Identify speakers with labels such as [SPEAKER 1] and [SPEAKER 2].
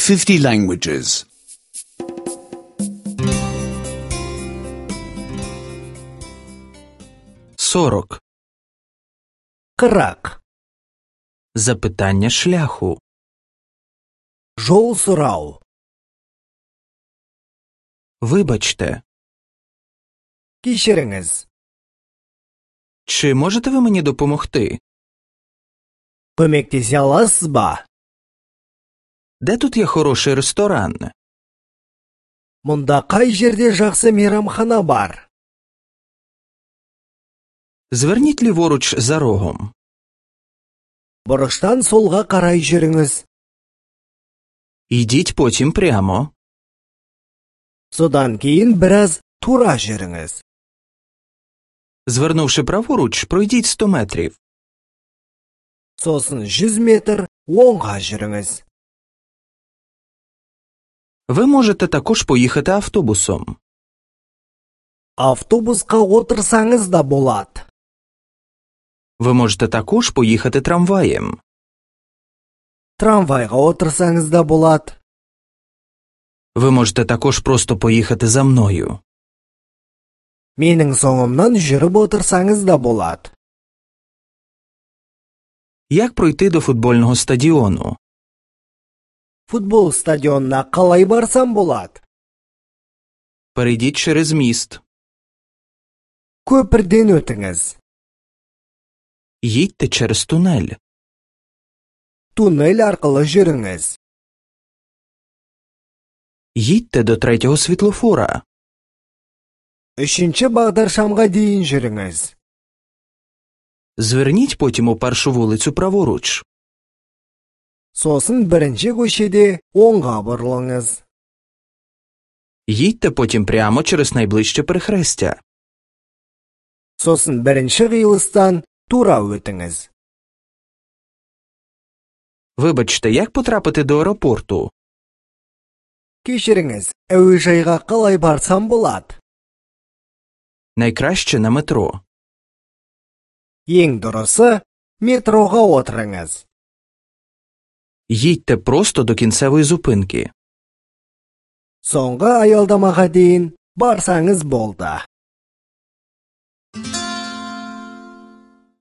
[SPEAKER 1] 50 languages.
[SPEAKER 2] 40.
[SPEAKER 3] 40.
[SPEAKER 2] Запитання шляху.
[SPEAKER 3] Жол сұрау.
[SPEAKER 2] Вибачте,
[SPEAKER 3] Кешіріңіз.
[SPEAKER 2] чи можете ви мені допомогти?
[SPEAKER 3] Көмектесе аласыз ба?
[SPEAKER 2] Де тут є хороший ресторан?
[SPEAKER 3] Мұнда қай жерде жақсы мейрамхана бар?
[SPEAKER 2] Зверніть ліворуч за рогом.
[SPEAKER 3] Бұрыштан солға қарай жүріңіз.
[SPEAKER 2] Йдіть потім прямо.
[SPEAKER 3] Содан кейін біраз тура жүріңіз.
[SPEAKER 2] Звернувши праворуч, пройдіть 100 метрів.
[SPEAKER 3] Сосын 100 метр оңға жүріңіз.
[SPEAKER 2] Ви можете також поїхати автобусом.
[SPEAKER 3] Автобусқа отырсаңыз да болады.
[SPEAKER 2] Ви можете також поїхати трамваєм.
[SPEAKER 3] Трамвайға отырсаңыз да болады.
[SPEAKER 2] Ви можете також просто поїхати за мною.
[SPEAKER 3] Менің соңымнан жүріп отырсаңыз да болады.
[SPEAKER 2] Як пройти до футбольного стадіону?
[SPEAKER 3] Футбол стадионына қалай барсам болады?
[SPEAKER 2] Перейдіть через міст.
[SPEAKER 3] Көпірден өтіңіз.
[SPEAKER 2] Їдьте через тунель.
[SPEAKER 3] Туннель арқылы жүріңіз.
[SPEAKER 2] Їдьте до 3-го світлофора.
[SPEAKER 3] 3-ші бағдаршамға дейін жүріңіз.
[SPEAKER 2] Зверніть потім у першу вулицю праворуч.
[SPEAKER 3] Сосын 1-ші көшеде оңға бұрылыңыз.
[SPEAKER 2] Їдьте потім прямо через найближче перехрестя.
[SPEAKER 3] Сосын 1-ші қиылыстан тура өтіңіз.
[SPEAKER 2] Вибачте, як потрапити до аеропорту?
[SPEAKER 3] Кешіріңіз, әуежайға қалай барсам болады?
[SPEAKER 2] Найкраще на метро.
[SPEAKER 3] Ең дұрысы метроға отырыңыз.
[SPEAKER 2] Їдьте просто до кінцевої зупинки.
[SPEAKER 3] Соңғы аялдамаға дейін барсаңыз болды.